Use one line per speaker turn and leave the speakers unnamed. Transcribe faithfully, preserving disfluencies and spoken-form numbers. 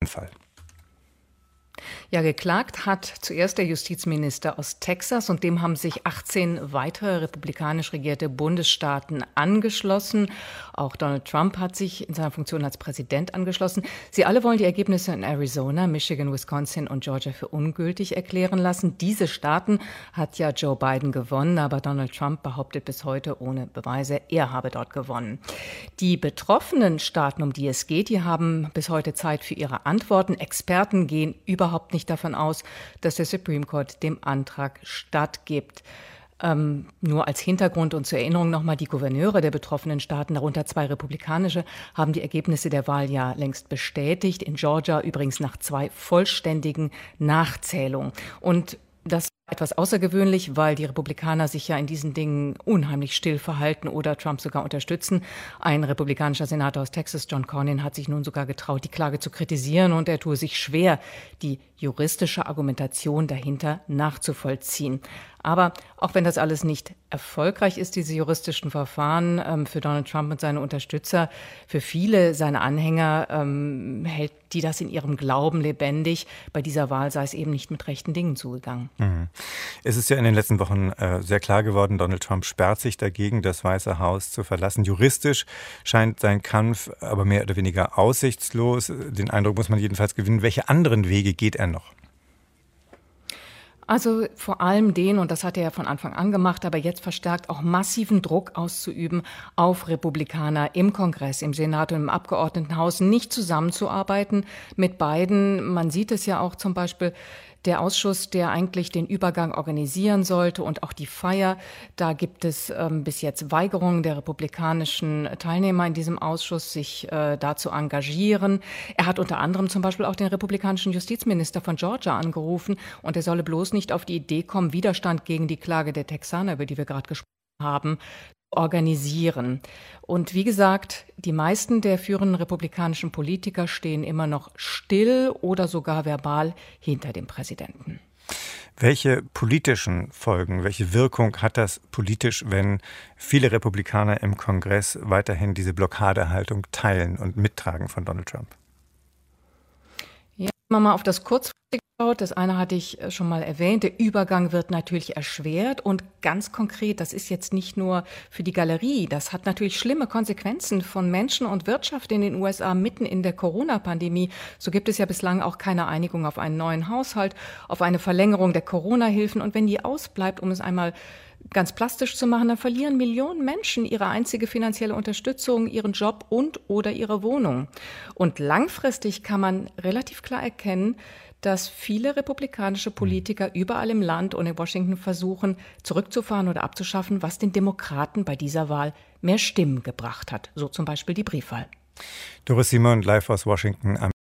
Fall.
Ja, geklagt hat zuerst der Justizminister aus Texas und dem haben sich achtzehn weitere republikanisch regierte Bundesstaaten angeschlossen. Auch Donald Trump hat sich in seiner Funktion als Präsident angeschlossen. Sie alle wollen die Ergebnisse in Arizona, Michigan, Wisconsin und Georgia für ungültig erklären lassen. Diese Staaten hat ja Joe Biden gewonnen, aber Donald Trump behauptet bis heute ohne Beweise, er habe dort gewonnen. Die betroffenen Staaten, um die es geht, die haben bis heute Zeit für ihre Antworten. Experten gehen überhaupt nicht davon aus, dass der Supreme Court dem Antrag stattgibt. Ähm, nur als Hintergrund und zur Erinnerung nochmal, die Gouverneure der betroffenen Staaten, darunter zwei republikanische, haben die Ergebnisse der Wahl ja längst bestätigt. In Georgia übrigens nach zwei vollständigen Nachzählungen. Und das etwas außergewöhnlich, weil die Republikaner sich ja in diesen Dingen unheimlich still verhalten oder Trump sogar unterstützen. Ein republikanischer Senator aus Texas, John Cornyn, hat sich nun sogar getraut, die Klage zu kritisieren und er tue sich schwer, die juristische Argumentation dahinter nachzuvollziehen. Aber auch wenn das alles nicht erfolgreich ist, diese juristischen Verfahren ähm, für Donald Trump und seine Unterstützer, für viele seiner Anhänger ähm, hält die das in ihrem Glauben lebendig. Bei dieser Wahl sei es eben nicht mit rechten Dingen zugegangen.
Mhm. Es ist ja in den letzten Wochen äh, sehr klar geworden, Donald Trump sperrt sich dagegen, das Weiße Haus zu verlassen. Juristisch scheint sein Kampf aber mehr oder weniger aussichtslos. Den Eindruck muss man jedenfalls gewinnen. Welche anderen Wege geht er noch?
Also vor allem den, und das hat er ja von Anfang an gemacht, aber jetzt verstärkt auch massiven Druck auszuüben auf Republikaner im Kongress, im Senat und im Abgeordnetenhaus, nicht zusammenzuarbeiten mit beiden. Man sieht es ja auch zum Beispiel, der Ausschuss, der eigentlich den Übergang organisieren sollte und auch die Feier, da gibt es ähm, bis jetzt Weigerungen der republikanischen Teilnehmer in diesem Ausschuss, sich äh, da zu engagieren. Er hat unter anderem zum Beispiel auch den republikanischen Justizminister von Georgia angerufen und er solle bloß nicht auf die Idee kommen, Widerstand gegen die Klage der Texaner, über die wir gerade gesprochen haben, organisieren. Und wie gesagt, die meisten der führenden republikanischen Politiker stehen immer noch still oder sogar verbal hinter dem Präsidenten.
Welche politischen Folgen, welche Wirkung hat das politisch, wenn viele Republikaner im Kongress weiterhin diese Blockadehaltung teilen und mittragen von Donald Trump?
Ja, wenn man mal auf das kurzfristige schaut, das eine hatte ich schon mal erwähnt, der Übergang wird natürlich erschwert und ganz konkret, das ist jetzt nicht nur für die Galerie, das hat natürlich schlimme Konsequenzen von Menschen und Wirtschaft in den U S A mitten in der Corona-Pandemie. So gibt es ja bislang auch keine Einigung auf einen neuen Haushalt, auf eine Verlängerung der Corona-Hilfen und wenn die ausbleibt, um es einmal ganz plastisch zu machen, dann verlieren Millionen Menschen ihre einzige finanzielle Unterstützung, ihren Job und oder ihre Wohnung. Und langfristig kann man relativ klar erkennen, dass viele republikanische Politiker überall im Land und in Washington versuchen, zurückzufahren oder abzuschaffen, was den Demokraten bei dieser Wahl mehr Stimmen gebracht hat. So zum Beispiel die Briefwahl.
Doris Simon, live aus Washington.